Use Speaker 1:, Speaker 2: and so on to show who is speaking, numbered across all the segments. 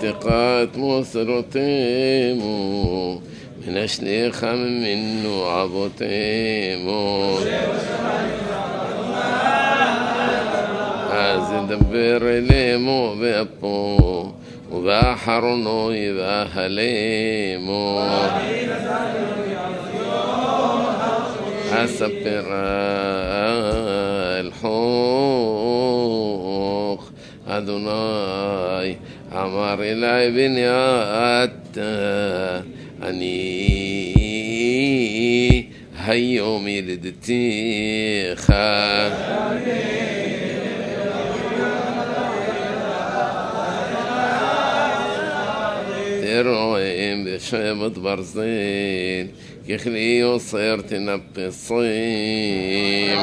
Speaker 1: ותקת מוסרותימו ונשליכם ממנו אבותימו אז ידבר אלימו באפו ובאחרונו יבהלמו אספר אל חוך אדוני אמר אלי בניית אני היום ילדתיך תרועים בשבט ברזל ככלי יוסר תנפסים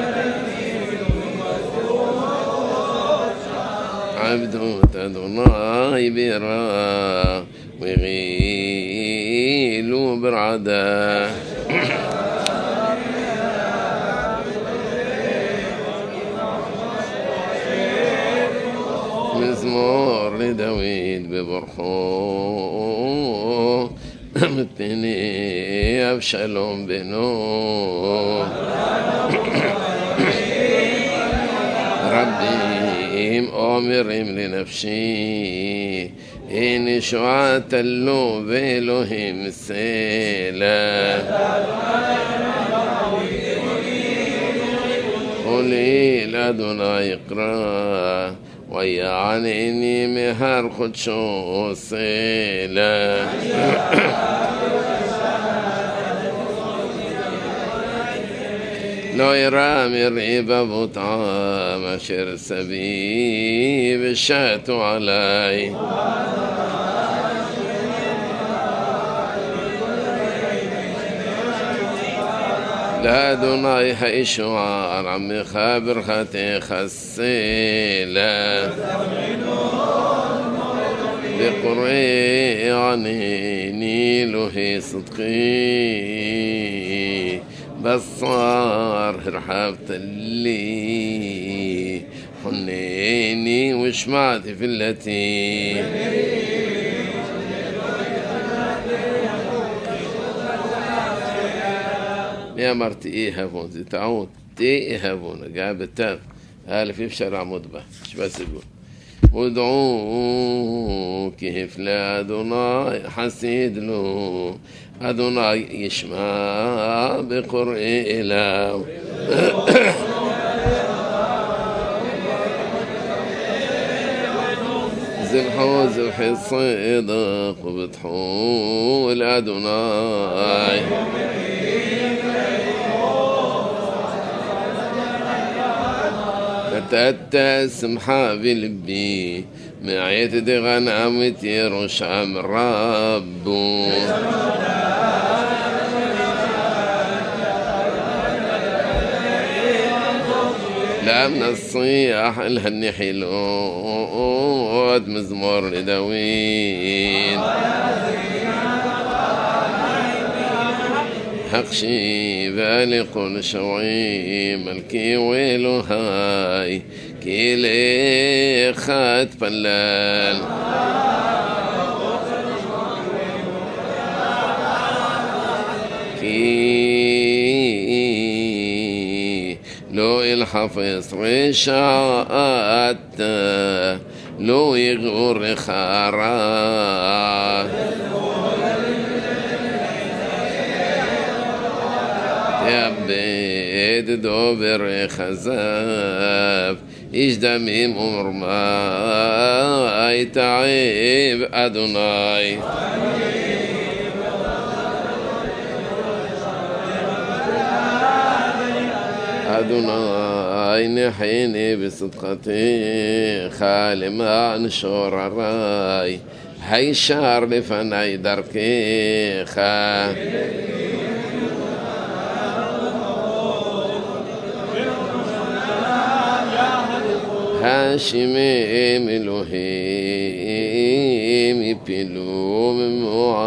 Speaker 1: עבדות אדוני בירה וגילו ברעדה מזמור לדוד בברכו מפני אבשלום בנו רבים אומרים לנפשי הנה שועת לו ואלוהים סלע קולי לאדוני אקרא ויענני מהר קודשו סלע לא ירא מרעיב אבותם אשר סביב שטו עלי לאדוני הישועה עמך ברכתך סלע בקוראי ענני אלוהי צדקי בשר הרחבת לי חנני ושמע תפילתי מי אמרתי אהבון? זה טעות תאהבון, הגעה בתו א' אפשר לעמוד בה שווה סיבוב ודעו כהפלא אדוני חסיד לו אדוני ישמע בקוראי אליו זבחו זבחי صدق ובטחו לאדוני נתת שמחה בלבי מעט דגנמתי ראשם רבו لم نصيح الهنحلود مزمور لداوين حقشي بالق شوعي ملكي ويلو هاي كيلي خات فلال لو الحفظ رشاءت لو يغور خارات يبيد دوبر خزاف يجدميم مرما يتعيب أدوناي أدوناي نحيني بصدقتي خالي ما نشور الراي هاي شار لفناي دركي خا هاشميم إلهيم يبلو من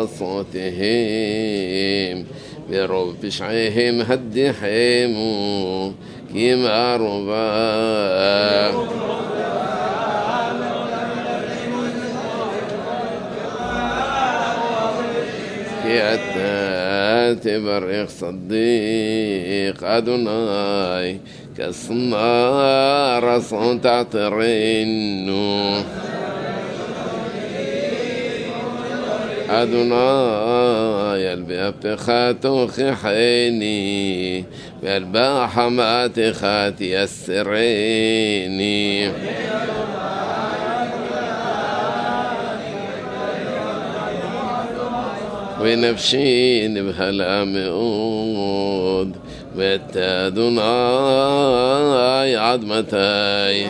Speaker 1: معصاتهم برب بشعيهم هدحيمو كما ربا تبرخ صديق أدوناي كالصنارة صون تعترينو أدوناي الباب خاتو خيني والباحة ما تخاتي السريني ونفشين بهلا مؤود واتادوناي عظمتاي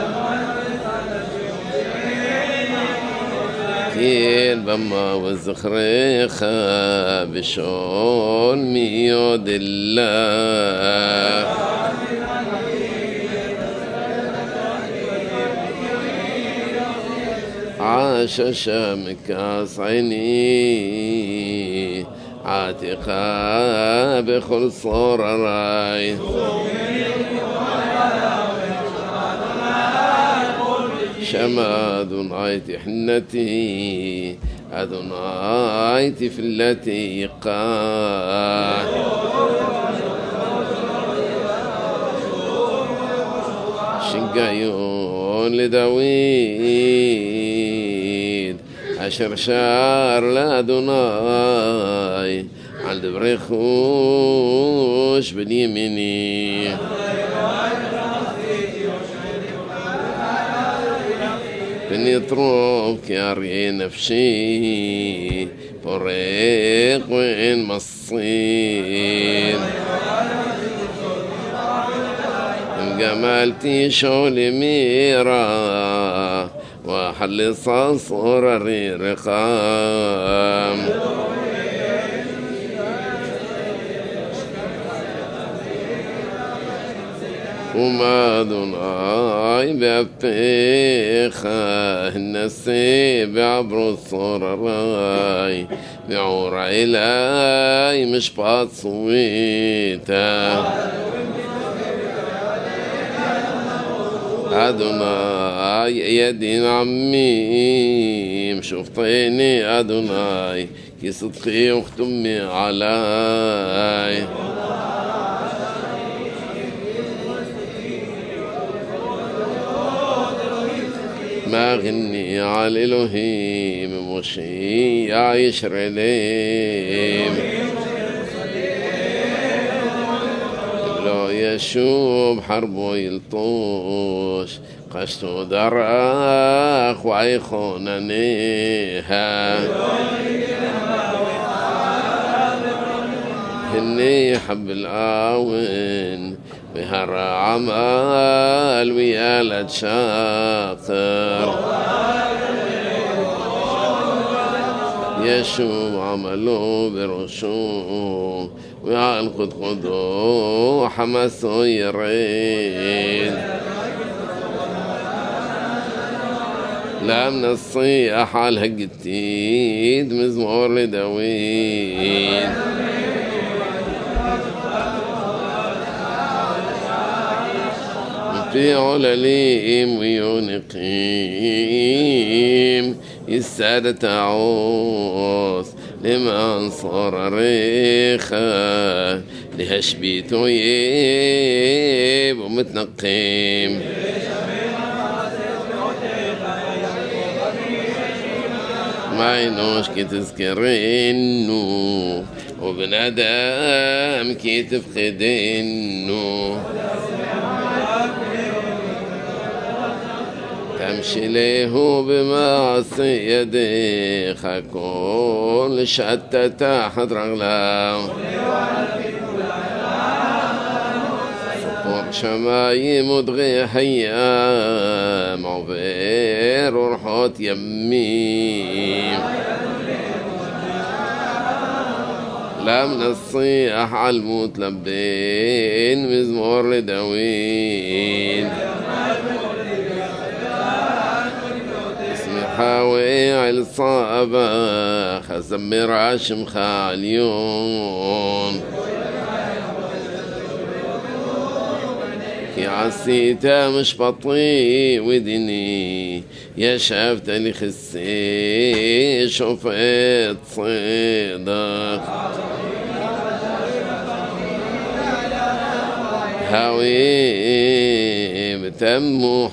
Speaker 1: كين بما وزخريخا بشون ميود الله عاش شامك عيني عاتقا بخل صور راي شما أدونايتي حنتي أدونايتي في التي قال شقايون لداويد أشرشار لأدوناي عند بريخوش باليميني بني طروك يا ري نفشي فريق وين مصين جمالتي شولي ميرا وحل صصور رقام وما دوناي بابيخا النسيب عبر الصراي بعور علاي مش بات صويتا أدوناي يدين عمي مشوفتيني أدوناي كي صدقي وختمي علاي ما غني على الإلهيم مشي يعيش رليم لو يشوب حربه يلطوش قشتو دراخ وعيخوننيها هني حب الآون بهر عمال ويالد شاطر يشوب عملو برشوم ويعلقد قدو حمسو يريد لا من الصيح على الهجتيد مزمور لداويد في علليم ويونقيم السادة تعوث لما انصر ريخا لهشبيتو ييب ومتنقيم ما ينوش كي تذكرينو وبنادم كي تفقدينو تمشي ليه بمعصي يديخ كل شتى تحت رجلام سطور شمايم ودغي حيام عبير ورحوت يميم لا من الصيح عالموت لبين مزمور لداوين حاوي الصابة خزمر عشم خاليون כי עשית משפטי ודיני, ישבת לכיסא שופט צדק. هاوي تم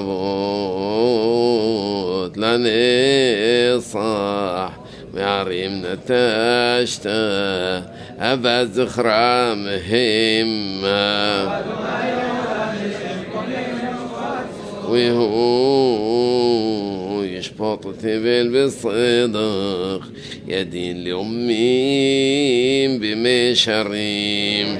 Speaker 1: حربوت لنصاح معريم نتاشتا أبا زخرا مهمة وهو يشبط تبل بالصدق يدين لأمين بمشريم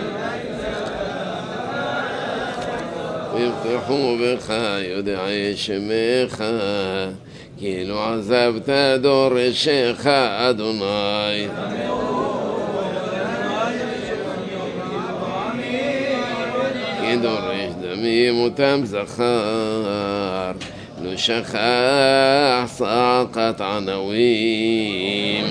Speaker 1: ويفتحوا بخا يدعي شميخا كيلو عذبت دور الشيخ أدوناي يدور دمي متم زخار لو شخاح ساقط عناويم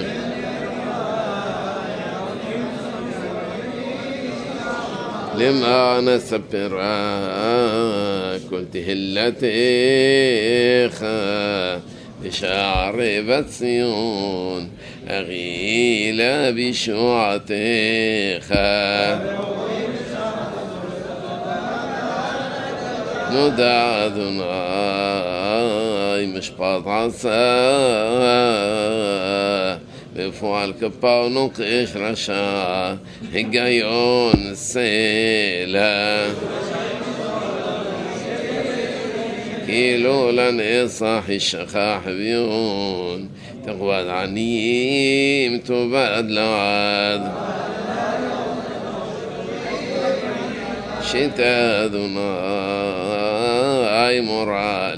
Speaker 1: لما نسبرك قلت هلتيخا بشعر بتصيون أغيلا بشوعتيخا ندع ذناي مشبط عصا بفوال كبا ونقش رشا هقايون السيلة كيلو لنصاح الشخاح بيون تقواد عنيم تباد لواد شتا ذناي مرع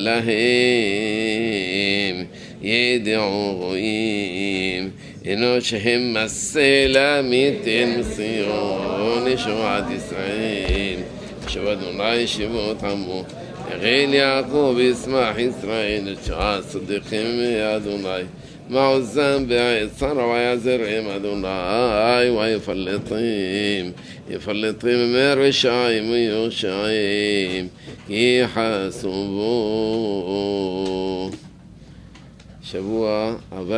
Speaker 1: لهم يدعو غيم إنو شهم السلامة صيون شوعة إسرائيل شوى دوناي شبوت عمو غيل يعقوب اسمح إسرائيل شوى صدقهم يا دوناي مع الذنب يصر ويزرهم أدوناي ويفلطهم من رشايم ويوشايم يحاسبوا شبوة